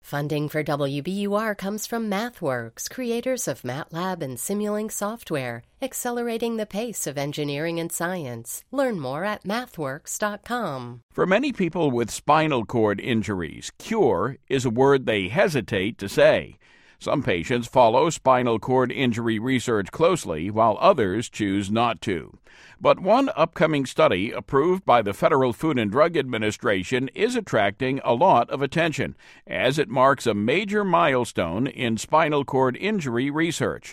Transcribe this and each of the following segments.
Funding for WBUR comes from MathWorks, creators of MATLAB and Simulink software, accelerating the pace of engineering and science. Learn more at mathworks.com. For many people with spinal cord injuries, cure is a word they hesitate to say. Some patients follow spinal cord injury research closely, while others choose not to. But one upcoming study approved by the Federal Food and Drug Administration is attracting a lot of attention, as it marks a major milestone in spinal cord injury research.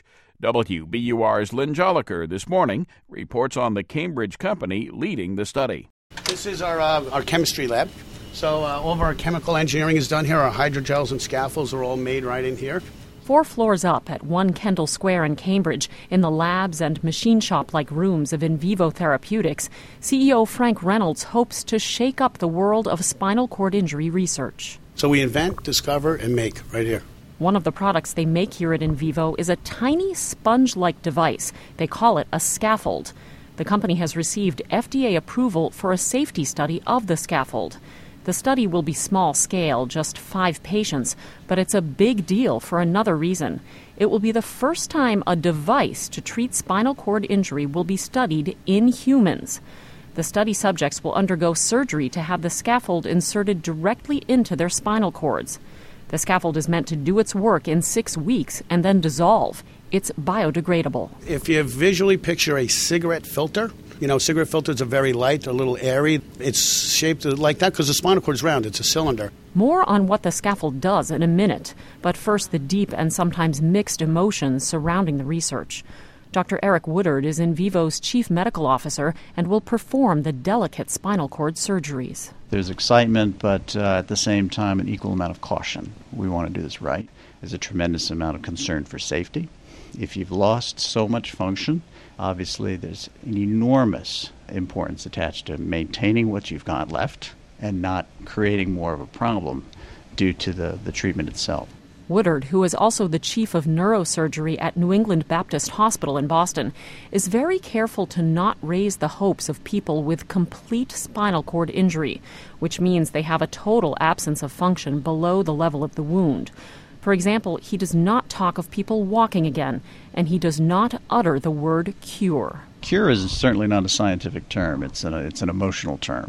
WBUR's Lynn Joliker this morning reports on the Cambridge company leading the study. This is our chemistry lab. So all of our chemical engineering is done here. Our hydrogels and scaffolds are all made right in here. 4 floors up at 1 Kendall Square in Cambridge, in the labs and machine shop-like rooms of InVivo Therapeutics, CEO Frank Reynolds hopes to shake up the world of spinal cord injury research. So we invent, discover, and make right here. One of the products they make here at InVivo is a tiny sponge-like device. They call it a scaffold. The company has received FDA approval for a safety study of the scaffold. The study will be small-scale, just 5 patients, but it's a big deal for another reason. It will be the first time a device to treat spinal cord injury will be studied in humans. The study subjects will undergo surgery to have the scaffold inserted directly into their spinal cords. The scaffold is meant to do its work in 6 weeks and then dissolve. It's biodegradable. If you visually picture a cigarette filter, cigarette filters are very light, a little airy. It's shaped like that because the spinal cord is round. It's a cylinder. More on what the scaffold does in a minute, but first the deep and sometimes mixed emotions surrounding the research. Dr. Eric Woodard is InVivo's chief medical officer and will perform the delicate spinal cord surgeries. There's excitement, but at the same time an equal amount of caution. We want to do this right. There's a tremendous amount of concern for safety. If you've lost so much function, obviously there's an enormous importance attached to maintaining what you've got left and not creating more of a problem due to the treatment itself. Woodard, who is also the chief of neurosurgery at New England Baptist Hospital in Boston, is very careful to not raise the hopes of people with complete spinal cord injury, which means they have a total absence of function below the level of the wound. For example, he does not talk of people walking again, and he does not utter the word cure. Cure is certainly not a scientific term. It's an emotional term.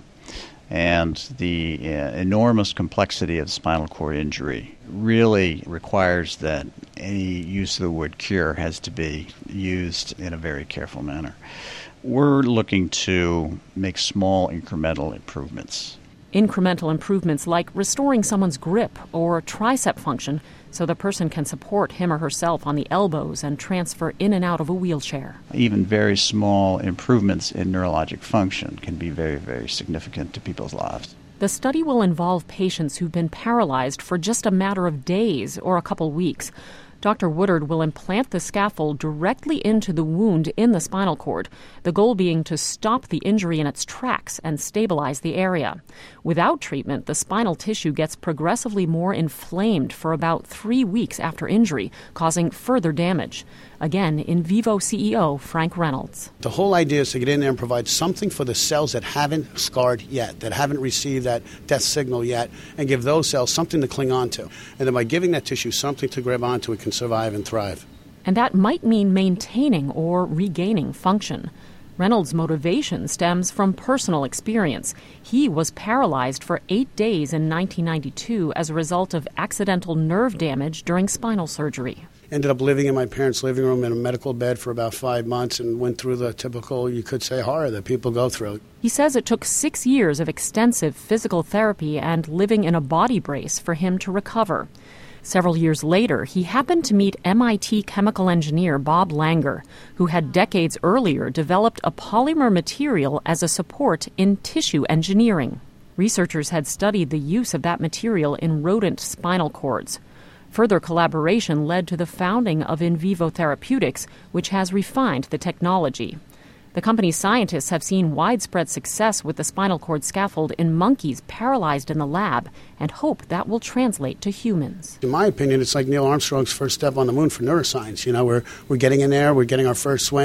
And the enormous complexity of spinal cord injury really requires that any use of the word cure has to be used in a very careful manner. We're looking to make small incremental improvements. Incremental improvements like restoring someone's grip or tricep function so the person can support him or herself on the elbows and transfer in and out of a wheelchair. Even very small improvements in neurologic function can be very, very significant to people's lives. The study will involve patients who've been paralyzed for just a matter of days or a couple weeks. Dr. Woodard will implant the scaffold directly into the wound in the spinal cord, the goal being to stop the injury in its tracks and stabilize the area. Without treatment, the spinal tissue gets progressively more inflamed for about 3 weeks after injury, causing further damage. Again, InVivo CEO Frank Reynolds. The whole idea is to get in there and provide something for the cells that haven't scarred yet, that haven't received that death signal yet, and give those cells something to cling on to. And then by giving that tissue something to grab onto, it can survive and thrive. And that might mean maintaining or regaining function. Reynolds' motivation stems from personal experience. He was paralyzed for 8 days in 1992 as a result of accidental nerve damage during spinal surgery. Ended up living in my parents' living room in a medical bed for about 5 months and went through the typical, you could say, horror that people go through. He says it took 6 years of extensive physical therapy and living in a body brace for him to recover. Several years later, he happened to meet MIT chemical engineer Bob Langer, who had decades earlier developed a polymer material as a support in tissue engineering. Researchers had studied the use of that material in rodent spinal cords. Further collaboration led to the founding of InVivo Therapeutics, which has refined the technology. The company's scientists have seen widespread success with the spinal cord scaffold in monkeys paralyzed in the lab and hope that will translate to humans. In my opinion, it's like Neil Armstrong's first step on the moon for neuroscience. We're getting in there, we're getting our first swing.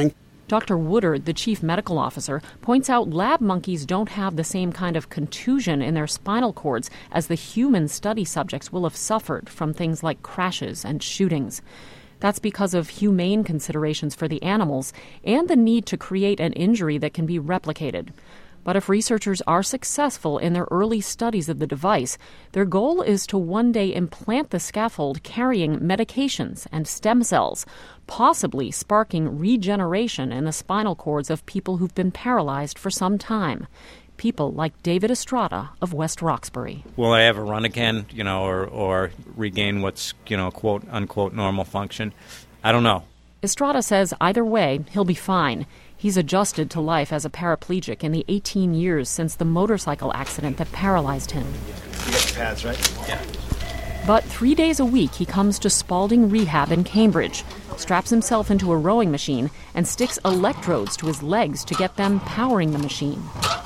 Dr. Woodard, the chief medical officer, points out lab monkeys don't have the same kind of contusion in their spinal cords as the human study subjects will have suffered from things like crashes and shootings. That's because of humane considerations for the animals and the need to create an injury that can be replicated. But if researchers are successful in their early studies of the device, their goal is to one day implant the scaffold carrying medications and stem cells, possibly sparking regeneration in the spinal cords of people who've been paralyzed for some time. People like David Estrada of West Roxbury. Will I ever run again, or regain what's, quote, unquote, normal function? I don't know. Estrada says either way, he'll be fine. He's adjusted to life as a paraplegic in the 18 years since the motorcycle accident that paralyzed him. You got the pads, right? Yeah. But 3 days a week he comes to Spalding Rehab in Cambridge, straps himself into a rowing machine, and sticks electrodes to his legs to get them powering the machine.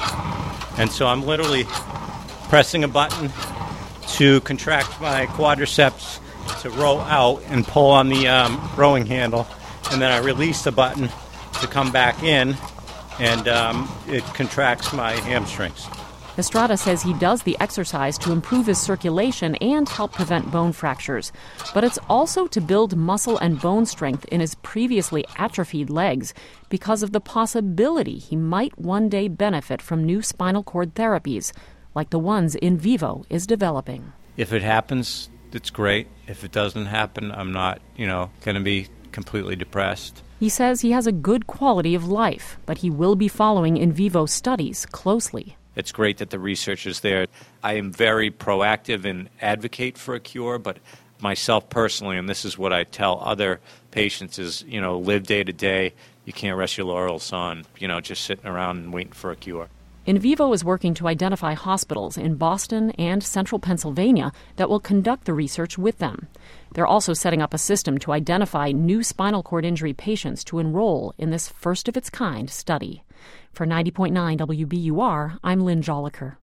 And so I'm literally pressing a button to contract my quadriceps to row out and pull on the rowing handle, and then I release the button to come back in, and it contracts my hamstrings. Estrada says he does the exercise to improve his circulation and help prevent bone fractures. But it's also to build muscle and bone strength in his previously atrophied legs because of the possibility he might one day benefit from new spinal cord therapies, like the ones InVivo is developing. If it happens, it's great. If it doesn't happen, I'm not, going to be completely depressed. He says he has a good quality of life, but he will be following InVivo studies closely. It's great that the research is there. I am very proactive and advocate for a cure, but myself personally, and this is what I tell other patients, is, live day to day. You can't rest your laurels on, just sitting around and waiting for a cure. InVivo is working to identify hospitals in Boston and central Pennsylvania that will conduct the research with them. They're also setting up a system to identify new spinal cord injury patients to enroll in this first-of-its-kind study. For 90.9 WBUR, I'm Lynn Joliker.